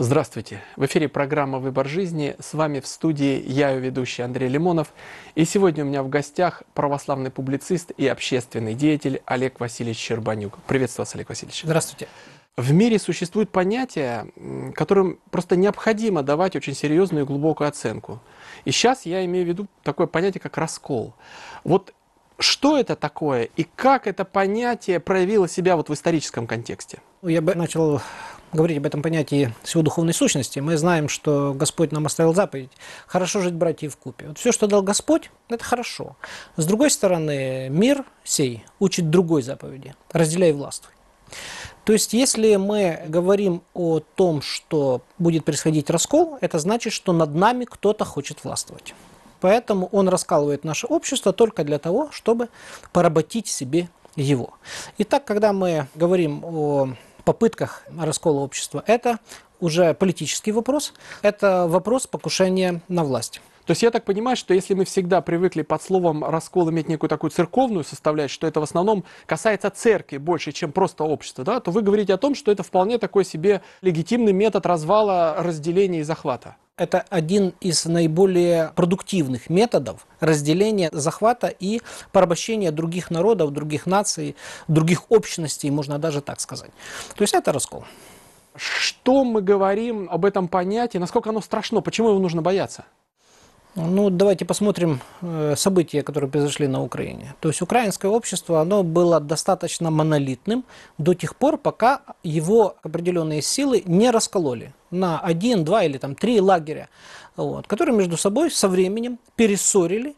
Здравствуйте! В эфире программа «Выбор жизни». С вами в студии я, ее ведущий Андрей Лимонов. И сегодня у меня в гостях православный публицист и общественный деятель Олег Васильевич Щербанюк. Приветствую вас, Олег Васильевич. Здравствуйте. В мире существует понятие, которым просто необходимо давать очень серьезную и глубокую оценку. И сейчас я имею в виду такое понятие, как раскол. Вот что это такое и как это понятие проявило себя вот в историческом контексте? Я бы начал говорить об этом понятии с его духовной сущности. Мы знаем, что Господь нам оставил заповедь «хорошо жить, братья, вкупе». Вот все, что дал Господь, это хорошо. С другой стороны, мир сей учит другой заповеди «разделяй и властвуй». То есть, если мы говорим о том, что будет происходить раскол, это значит, что над нами кто-то хочет властвовать. Поэтому он раскалывает наше общество только для того, чтобы поработить себе его. Итак, когда мы говорим о попытках раскола общества, это уже политический вопрос, это вопрос покушения на власть. То есть я так понимаю, что если мы всегда привыкли под словом «раскол» иметь некую такую церковную составляющую, что это в основном касается церкви больше, чем просто общества, да, то вы говорите о том, что это вполне такой себе легитимный метод развала, разделения и захвата. Это один из наиболее продуктивных методов разделения, захвата и порабощения других народов, других наций, других общностей, можно даже так сказать. То есть это раскол. Что мы говорим об этом понятии, насколько оно страшно, почему его нужно бояться? Ну, давайте посмотрим события, которые произошли на Украине. То есть украинское общество, оно было достаточно монолитным до тех пор, пока его определенные силы не раскололи на 1, 2 или 3 лагеря, которые между собой со временем перессорили.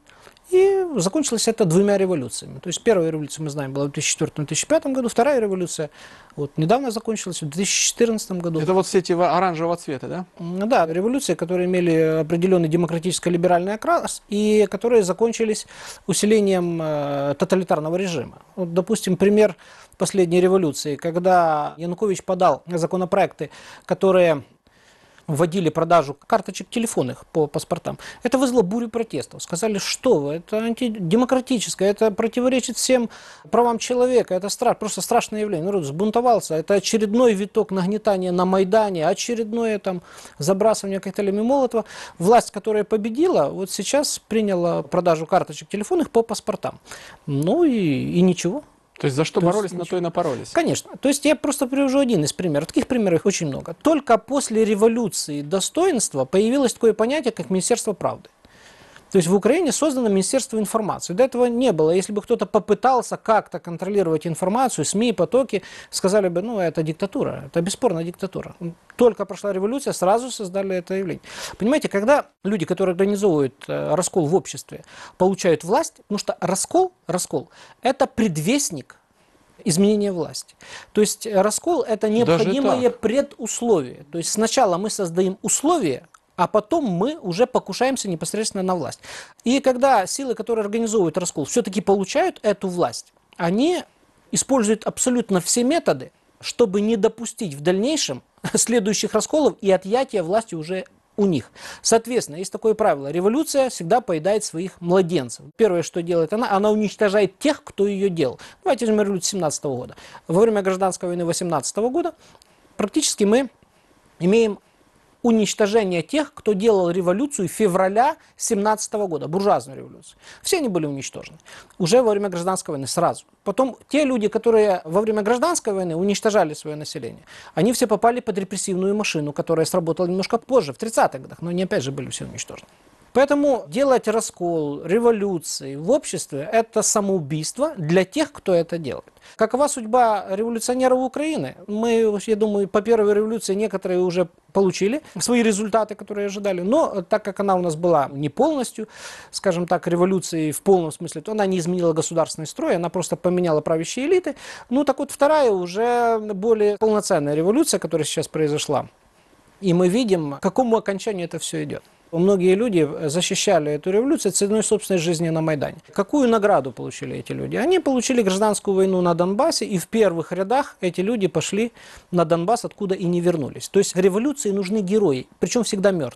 И закончилось это 2 революциями. То есть первая революция, мы знаем, была в 2004-2005 году, вторая революция недавно закончилась, в 2014 году. Это вот все эти оранжевого цвета, да? Да, революции, которые имели определенный демократическо-либеральный окрас и которые закончились усилением тоталитарного режима. Вот, допустим, пример последней революции, когда Янукович подал законопроекты, которые вводили продажу карточек телефонных по паспортам. Это вызвало бурю протестов. Сказали, что вы, это антидемократическое, это противоречит всем правам человека, это просто страшное явление. Народ взбунтовался, это очередной виток нагнетания на Майдане, очередное забрасывание коктейлями Молотова. Власть, которая победила, вот сейчас приняла продажу карточек телефонных по паспортам. Ну и ничего. То есть за что боролись, на то и напоролись? Конечно. То есть я просто привожу один из примеров. Таких примеров очень много. Только после революции достоинства появилось такое понятие, как Министерство правды. То есть в Украине создано Министерство информации. До этого не было. Если бы кто-то попытался как-то контролировать информацию, СМИ, потоки, сказали бы, это диктатура, это бесспорно диктатура. Только прошла революция, сразу создали это явление. Понимаете, когда люди, которые организовывают раскол в обществе, получают власть, потому что раскол – это предвестник изменения власти. То есть раскол – это необходимое предусловие. То есть сначала мы создаем условия, а потом мы уже покушаемся непосредственно на власть. И когда силы, которые организовывают раскол, все-таки получают эту власть, они используют абсолютно все методы, чтобы не допустить в дальнейшем следующих расколов и отъятия власти уже у них. Соответственно, есть такое правило. Революция всегда поедает своих младенцев. Первое, что делает она уничтожает тех, кто ее делал. Давайте возьмем революцию 17 года. Во время гражданской войны 18 года практически мы имеем уничтожение тех, кто делал революцию февраля 17 года, буржуазную революцию. Все они были уничтожены. Уже во время гражданской войны сразу. Потом те люди, которые во время гражданской войны уничтожали свое население, они все попали под репрессивную машину, которая сработала немножко позже, в 30-х годах, но они опять же были все уничтожены. Поэтому делать раскол, революции в обществе – это самоубийство для тех, кто это делает. Какова судьба революционеров Украины? Мы, я думаю, по первой революции некоторые уже получили свои результаты, которые ожидали. Но так как она у нас была не полностью, скажем так, революцией в полном смысле, то она не изменила государственный строй, она просто поменяла правящие элиты. Так вот, вторая уже более полноценная революция, которая сейчас произошла. И мы видим, к какому окончанию это все идет. Многие люди защищали эту революцию ценой собственной жизни на Майдане. Какую награду получили эти люди? Они получили гражданскую войну на Донбассе, и в первых рядах эти люди пошли на Донбасс, откуда и не вернулись. То есть революции нужны герои, причем всегда мертвые.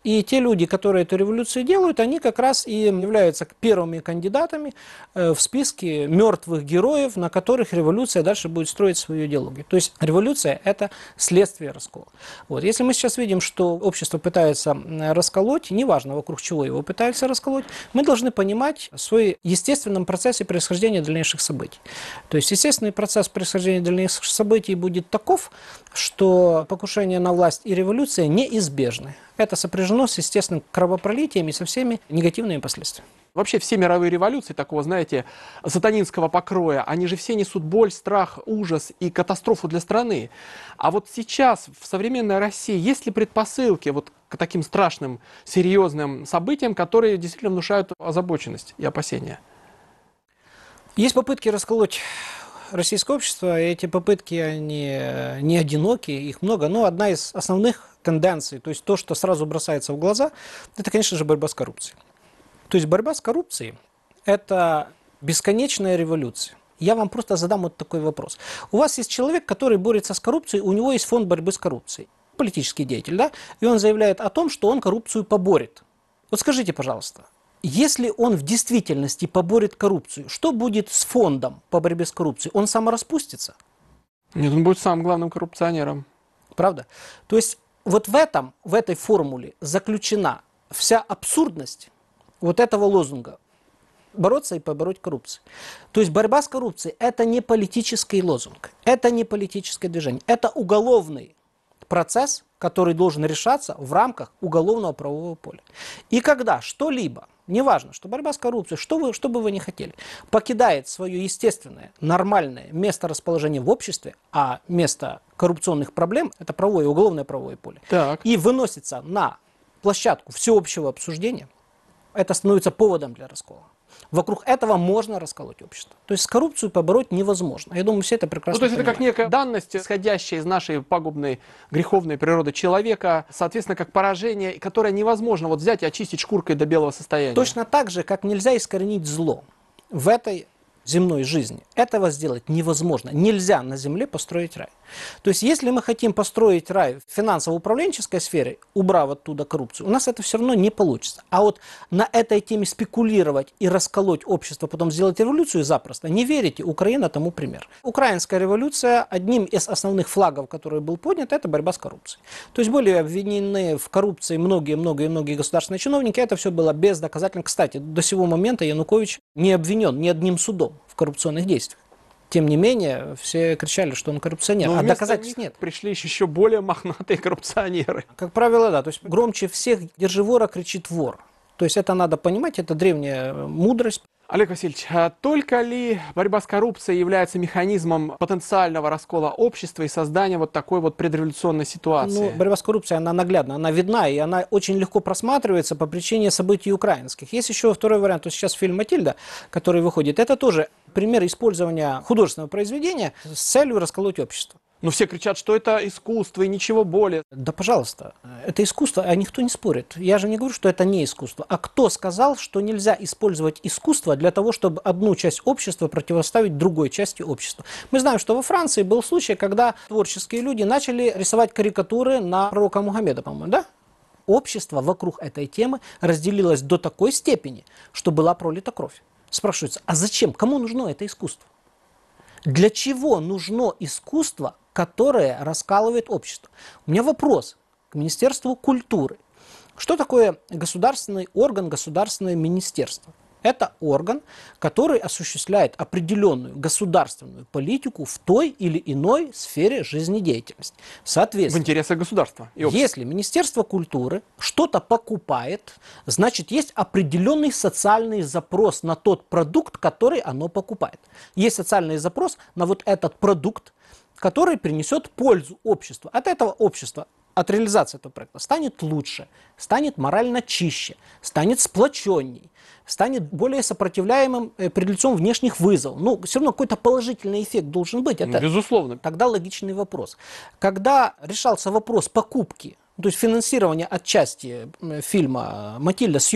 И те люди, которые эту революцию делают, они как раз и являются первыми кандидатами в списке мертвых героев, на которых революция дальше будет строить свою идеологию. То есть революция – это следствие раскола. Вот. Если мы сейчас видим, что общество пытается расколоть, неважно, вокруг чего его пытаются расколоть, мы должны понимать в своем естественном процессе происхождения дальнейших событий. То есть естественный процесс происхождения дальнейших событий будет таков, что покушение на власть и революция неизбежны. Это сопряжено с естественным кровопролитием и со всеми негативными последствиями. Вообще все мировые революции такого, знаете, сатанинского покроя, они же все несут боль, страх, ужас и катастрофу для страны. А вот сейчас в современной России есть ли предпосылки вот к таким страшным, серьезным событиям, которые действительно внушают озабоченность и опасения? Есть попытки расколоть российское общество, и эти попытки, они не одиноки, их много, но одна из основных тенденций, то есть то, что сразу бросается в глаза, это, конечно же, борьба с коррупцией. То есть борьба с коррупцией – это бесконечная революция. Я вам просто задам вот такой вопрос. У вас есть человек, который борется с коррупцией, у него есть фонд борьбы с коррупцией, политический деятель, да, и он заявляет о том, что он коррупцию поборет. Вот скажите, пожалуйста, если он в действительности поборет коррупцию, что будет с фондом по борьбе с коррупцией? Он самораспустится? Нет, он будет самым главным коррупционером. Правда? То есть вот в этой формуле заключена вся абсурдность вот этого лозунга. Бороться и побороть коррупцию. То есть борьба с коррупцией – это не политический лозунг, это не политическое движение, это уголовный процесс, который должен решаться в рамках уголовного правового поля. И когда что-либо, неважно, что борьба с коррупцией, что бы вы ни хотели, покидает свое естественное, нормальное место расположения в обществе, а место коррупционных проблем – это правовое, уголовное правовое поле, Так. и выносится на площадку всеобщего обсуждения, это становится поводом для раскола. Вокруг этого можно расколоть общество. То есть коррупцию побороть невозможно. Я думаю, все это прекрасно То есть понимают. это как некая данность, исходящая из нашей пагубной, греховной природы человека, соответственно, как поражение, которое невозможно вот взять и очистить шкуркой до белого состояния. Точно так же, как нельзя искоренить зло в этой земной жизни. Этого сделать невозможно. Нельзя на земле построить рай. То есть, если мы хотим построить рай в финансово-управленческой сфере, убрав оттуда коррупцию, у нас это все равно не получится. А вот на этой теме спекулировать и расколоть общество, потом сделать революцию запросто, не верите, Украина тому пример. Украинская революция, одним из основных флагов, который был поднят, это борьба с коррупцией. То есть, были обвинены в коррупции многие государственные чиновники, это все было бездоказательно. Кстати, до сего момента Янукович не обвинен ни одним судом в коррупционных действиях. Тем не менее, все кричали, что он коррупционер, а доказательств нет. Пришли еще более мохнатые коррупционеры. Как правило, да. То есть громче всех «держи вора, кричит вор». То есть это надо понимать, это древняя мудрость. Олег Васильевич, а только ли борьба с коррупцией является механизмом потенциального раскола общества и создания вот такой вот предреволюционной ситуации? Ну, борьба с коррупцией, она наглядна, она видна, и она очень легко просматривается по причине событий украинских. Есть еще второй вариант, то есть сейчас фильм «Матильда», который выходит, это тоже пример использования художественного произведения с целью расколоть общество. Но все кричат, что это искусство и ничего более. Да, пожалуйста, это искусство, а никто не спорит. Я же не говорю, что это не искусство. А кто сказал, что нельзя использовать искусство для того, чтобы одну часть общества противоставить другой части общества? Мы знаем, что во Франции был случай, когда творческие люди начали рисовать карикатуры на пророка Мухаммеда, по-моему, да? Общество вокруг этой темы разделилось до такой степени, что была пролита кровь. Спрашивается, а зачем? Кому нужно это искусство? Для чего нужно искусство, которое раскалывает общество? У меня вопрос к Министерству культуры. Что такое государственный орган, государственное министерство? Это орган, который осуществляет определенную государственную политику в той или иной сфере жизнедеятельности. Соответственно, В интересах государства и общества. если Министерство культуры что-то покупает, значит, есть определенный социальный запрос на тот продукт, который оно покупает. Есть социальный запрос на вот этот продукт, который принесет пользу обществу. От этого общества, от реализации этого проекта станет лучше, станет морально чище, станет сплоченней, станет более сопротивляемым перед лицом внешних вызовов. Ну, все равно какой-то положительный эффект должен быть. Это, безусловно. Тогда логичный вопрос. Когда решался вопрос покупки, то есть финансирования отчасти фильма «Матильда», съемок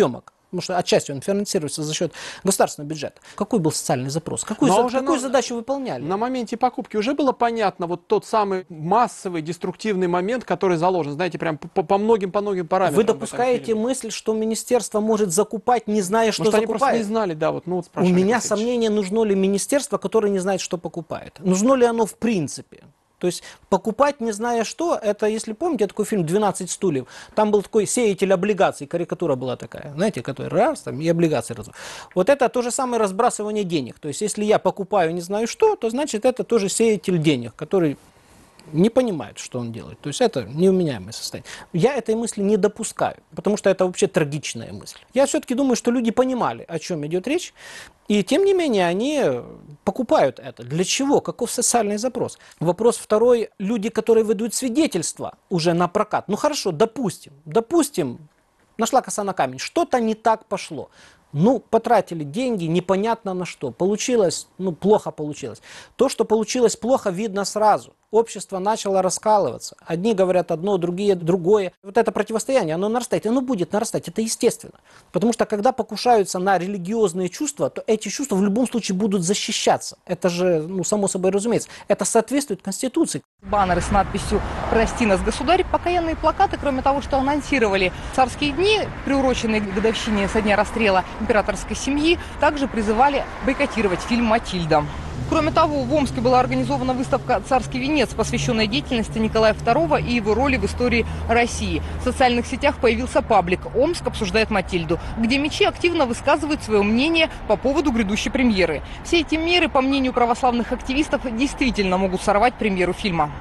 потому что отчасти он финансируется за счет государственного бюджета. Какой был социальный запрос? Какую задачу выполняли? На моменте покупки уже было понятно вот тот самый массовый деструктивный момент, который заложен, знаете, прям по многим параметрам. Вы допускаете мысль, что министерство может закупать, не зная, что закупает? Они просто не знали, да, вот, ну вот У меня сомнения, нужно ли министерство, которое не знает, что покупает. Нужно ли оно в принципе? То есть покупать, не зная что, это, если помните, такой фильм «12 стульев», там был такой сеятель облигаций, карикатура была такая, знаете, который раз, там, и облигации раз. Вот это то же самое разбрасывание денег. То есть если я покупаю, не знаю что, то значит это тоже сеятель денег, который не понимает, что он делает. То есть это неуменяемое состояние. Я этой мысли не допускаю, потому что это вообще трагичная мысль. Я все-таки думаю, что люди понимали, о чем идет речь, и тем не менее они покупают это. Для чего? Каков социальный запрос? Вопрос второй. Люди, которые выдают свидетельства уже на прокат. Ну хорошо, допустим, нашла коса на камень, что-то не так пошло. Ну, потратили деньги, непонятно на что. Получилось, ну, плохо получилось. То, что получилось плохо, видно сразу. Общество начало раскалываться. Одни говорят одно, другие другое. Вот это противостояние, оно нарастает. Оно будет нарастать, это естественно. Потому что когда покушаются на религиозные чувства, то эти чувства в любом случае будут защищаться. Это же, ну, само собой разумеется. Это соответствует Конституции. Баннеры с надписью «Прости нас, государь», покаянные плакаты, кроме того, что анонсировали царские дни, приуроченные к годовщине со дня расстрела императорской семьи, также призывали бойкотировать фильм «Матильда». Кроме того, в Омске была организована выставка «Царский венец», посвященная деятельности Николая II и его роли в истории России. В социальных сетях появился паблик «Омск обсуждает Матильду», где мечи активно высказывают свое мнение по поводу грядущей премьеры. Все эти меры, по мнению православных активистов, действительно могут сорвать премьеру фильма.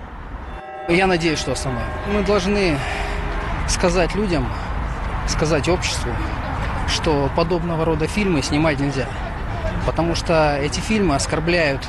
Я надеюсь, что основное. Мы должны сказать людям, сказать обществу, что подобного рода фильмы снимать нельзя. Потому что эти фильмы оскорбляют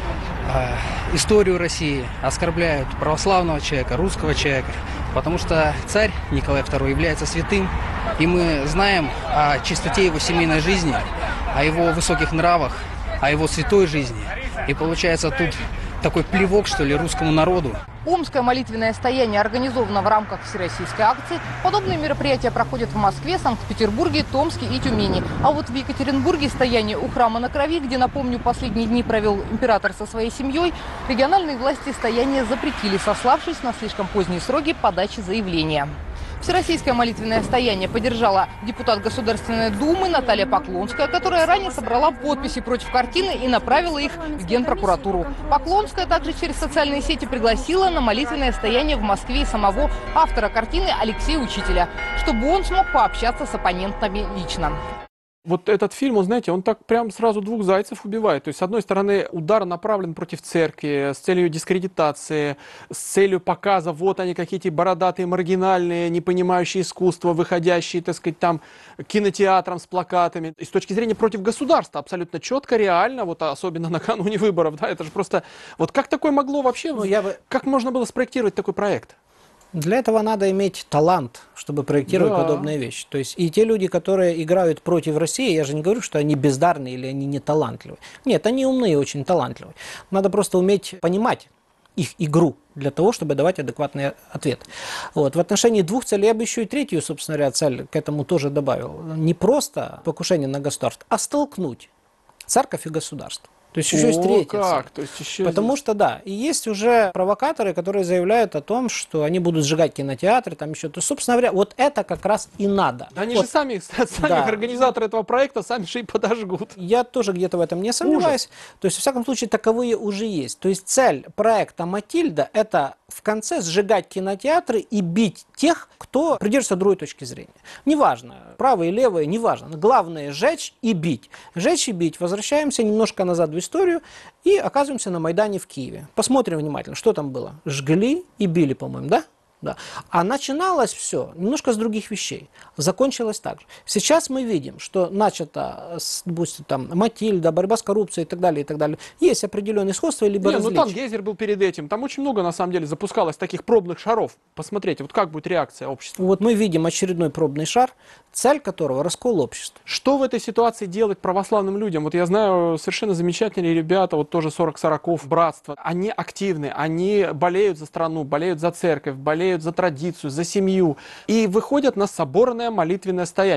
историю России, оскорбляют православного человека, русского человека. Потому что царь Николай II является святым, и мы знаем о чистоте его семейной жизни, о его высоких нравах, о его святой жизни. И получается тут такой плевок, что ли, русскому народу. Омское молитвенное стояние организовано в рамках всероссийской акции. Подобные мероприятия проходят в Москве, Санкт-Петербурге, Томске и Тюмени. А вот в Екатеринбурге стояние у храма на Крови, где, напомню, последние дни провел император со своей семьей, региональные власти стояние запретили, сославшись на слишком поздние сроки подачи заявления. Всероссийское молитвенное стояние поддержала депутат Государственной Думы Наталья Поклонская, которая ранее собрала подписи против картины и направила их в Генпрокуратуру. Поклонская также через социальные сети пригласила на молитвенное стояние в Москве самого автора картины Алексея Учителя, чтобы он смог пообщаться с оппонентами лично. Вот этот фильм, он, знаете, он так прям сразу двух зайцев убивает. То есть, с одной стороны, удар направлен против церкви с целью дискредитации, с целью показа, вот они какие-то бородатые, маргинальные, не понимающие искусства, выходящие, так сказать, там кинотеатром с плакатами. И с точки зрения против государства абсолютно четко, реально, вот особенно накануне выборов, да, это же просто... Вот как такое могло вообще, как можно было спроектировать такой проект? Для этого надо иметь талант, чтобы проектировать подобные вещи. То есть и те люди, которые играют против России, я же не говорю, что они бездарные или они не талантливые. Нет, они умные, очень талантливые. Надо просто уметь понимать их игру для того, чтобы давать адекватный ответ. Вот. В отношении двух целей я бы еще и третью, собственно говоря, цель к этому тоже добавил. Не просто покушение на государство, а столкнуть церковь и государство. То есть еще есть третья цель. То есть еще Потому что, да, и есть уже провокаторы, которые заявляют о том, что они будут сжигать кинотеатры, там еще. То есть, собственно говоря, вот это как раз и надо. Они вот. же сами организаторы этого проекта, сами же и подожгут. Я тоже где-то в этом не сомневаюсь. Ужас. То есть, во всяком случае, таковые уже есть. То есть, цель проекта «Матильда» — это в конце сжигать кинотеатры и бить тех, кто придерживается другой точки зрения. Неважно, правые, левые, неважно. Главное — сжечь и бить. Сжечь и бить. Возвращаемся немножко назад в историю и оказываемся на Майдане в Киеве. Посмотрим внимательно, что там было. Жгли и били, по-моему, да? Да. А начиналось все немножко с других вещей. Закончилось так же. Сейчас мы видим, что начато, допустим, там, Матильда, борьба с коррупцией и так далее, и так далее. Есть определенные сходства, либо различия. Ну там Гейзер был перед этим. Там очень много, на самом деле, запускалось таких пробных шаров. Посмотрите, вот как будет реакция общества. Вот мы видим очередной пробный шар, цель которого — раскол общества. Что в этой ситуации делать православным людям? Вот я знаю совершенно замечательные ребята, вот тоже 40-40, братство. Они активны, они болеют за страну, болеют за церковь, болеют за традицию, за семью. И выходят на соборное молитвенное стояние.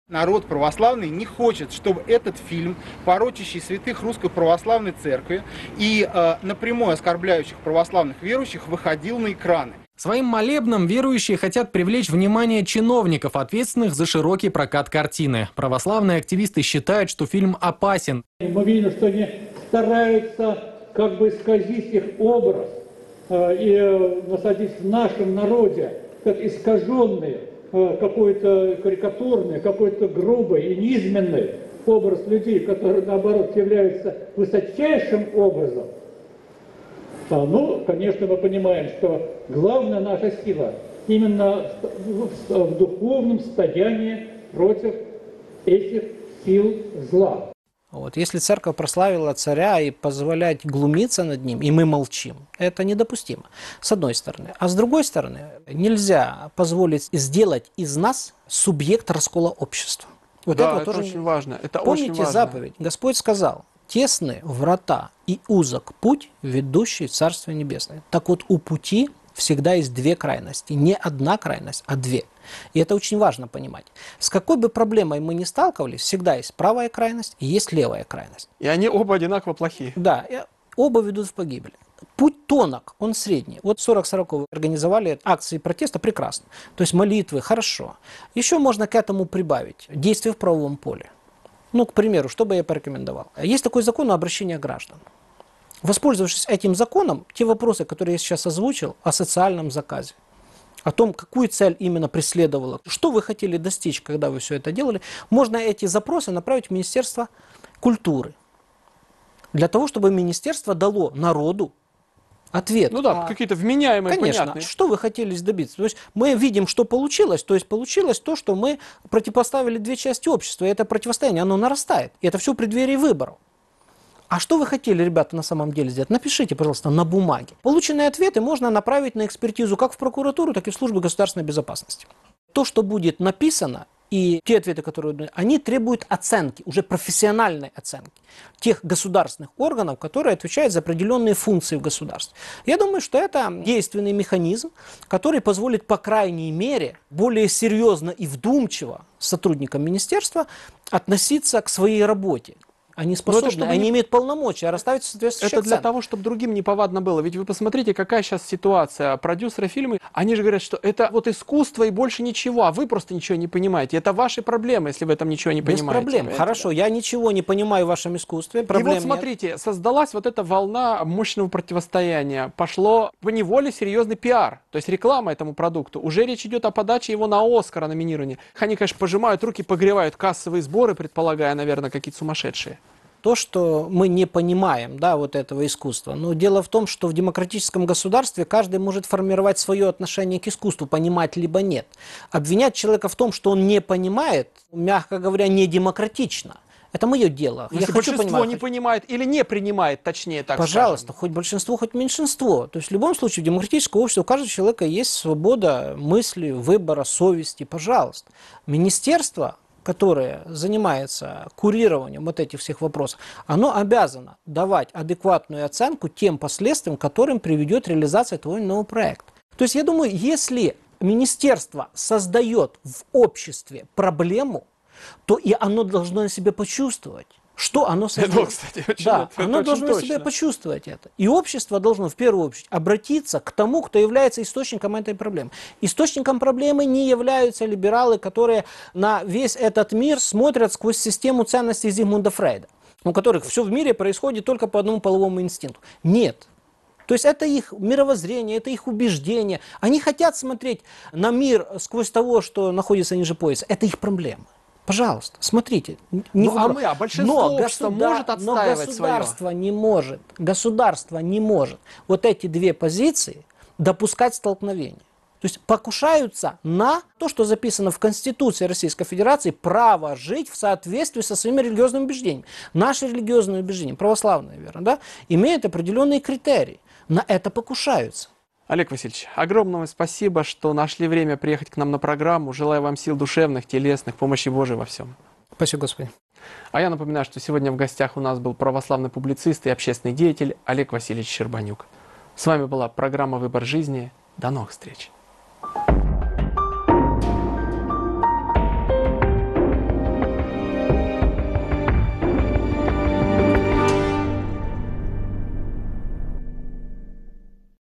Народ православный не хочет, чтобы этот фильм, порочащий святых Русской Православной Церкви и напрямую оскорбляющих православных верующих, выходил на экраны. Своим молебном верующие хотят привлечь внимание чиновников, ответственных за широкий прокат картины. Православные активисты считают, что фильм опасен. Мы видим, что они стараются как бы исказить их образ и насадить в нашем народе как искаженный, какой-то карикатурный, какой-то грубый и низменный образ людей, которые, наоборот, являются высочайшим образом. Ну, конечно, мы понимаем, что главная наша сила именно в духовном стоянии против этих сил зла. Вот. Если церковь прославила царя и позволять глумиться над ним, и мы молчим, это недопустимо, с одной стороны. А с другой стороны, нельзя позволить сделать из нас субъект раскола общества. Вот да, это это тоже очень важно. Это Помните очень важно. заповедь? Господь сказал: «Тесны врата и узок путь, ведущий в Царствие Небесное». Так вот, у пути всегда есть две крайности. Не одна крайность, а две. И это очень важно понимать. С какой бы проблемой мы ни сталкивались, всегда есть правая крайность и есть левая крайность. И они оба одинаково плохие. Да, и оба ведут в погибель. Путь тонок, он средний. Вот 40-40 организовали акции протеста, прекрасно. То есть молитвы, хорошо. Еще можно к этому прибавить действия в правовом поле. Ну, к примеру, что бы я порекомендовал? Есть такой закон о обращении граждан. Воспользовавшись этим законом, те вопросы, которые я сейчас озвучил, о социальном заказе, о том, какую цель именно преследовала, что вы хотели достичь, когда вы все это делали, можно эти запросы направить в Министерство культуры. Для того, чтобы министерство дало народу ответ. Ну да, какие-то вменяемые, Конечно, понятные. что вы хотели добиться? То есть мы видим, что получилось, то есть получилось то, что мы противопоставили две части общества, и это противостояние, оно нарастает, и это все в преддверии выборов. А что вы хотели, ребята, на самом деле сделать? Напишите, пожалуйста, на бумаге. Полученные ответы можно направить на экспертизу как в прокуратуру, так и в службу государственной безопасности. То, что будет написано, и те ответы, которые они требуют оценки, уже профессиональной оценки тех государственных органов, которые отвечают за определенные функции в государстве. Я думаю, что это действенный механизм, который позволит, по крайней мере, более серьезно и вдумчиво сотрудникам министерства относиться к своей работе. Они способны, они имеют полномочия расставить соответствующие акценты. Это для того, чтобы другим неповадно было. Ведь вы посмотрите, какая сейчас ситуация. Продюсеры фильма, они же говорят, что это вот искусство и больше ничего, а вы просто ничего не понимаете. Это ваши проблемы, если вы в этом ничего не понимаете. Без проблем. Хорошо, я ничего не понимаю в вашем искусстве. Проблем и вот смотрите, создалась вот эта волна мощного противостояния. Пошло поневоле серьезный пиар, то есть реклама этому продукту. Уже речь идет о подаче его на Оскар, о номинировании. Они, конечно, пожимают руки, погревают кассовые сборы, предполагая, наверное, какие-то сумасшедшие. То, что мы не понимаем, да, вот этого искусства. Но дело в том, что в демократическом государстве каждый может формировать свое отношение к искусству, понимать либо нет. Обвинять человека в том, что он не понимает, мягко говоря, не демократично. Это мое дело. Если большинство не понимает или не принимает, точнее так пожалуйста, скажем. Хоть большинство, хоть меньшинство. То есть в любом случае в демократическом обществе у каждого человека есть свобода мысли, выбора, совести. Пожалуйста. Министерство, которое занимается курированием вот этих всех вопросов, оно обязано давать адекватную оценку тем последствиям, к которым приведет реализация того или иного проекта. То есть я думаю, если министерство создает в обществе проблему, то и оно должно на себе почувствовать, что оно создает. Кстати, очень, да, оно должно на себе почувствовать это. И общество должно в первую очередь обратиться к тому, кто является источником этой проблемы. Источником проблемы не являются либералы, которые на весь этот мир смотрят сквозь систему ценностей Зигмунда Фрейда, у которых все в мире происходит только по одному половому инстинкту. Нет. То есть это их мировоззрение, это их убеждение. Они хотят смотреть на мир сквозь того, что находится ниже пояса. Это их проблема. Пожалуйста, смотрите. Большинство общества может отстаивать свое. Но государство не может. Государство не может вот эти две позиции допускать столкновения. То есть покушаются на то, что записано в Конституции Российской Федерации, право жить в соответствии со своими религиозными убеждениями. Наши религиозные убеждения, православная вера, да, имеют определенные критерии. На это покушаются. Олег Васильевич, огромное спасибо, что нашли время приехать к нам на программу. Желаю вам сил душевных, телесных, помощи Божией во всем. Спасибо, Господи. А я напоминаю, что сегодня в гостях у нас был православный публицист и общественный деятель Олег Васильевич Щербанюк. С вами была программа «Выбор жизни». До новых встреч.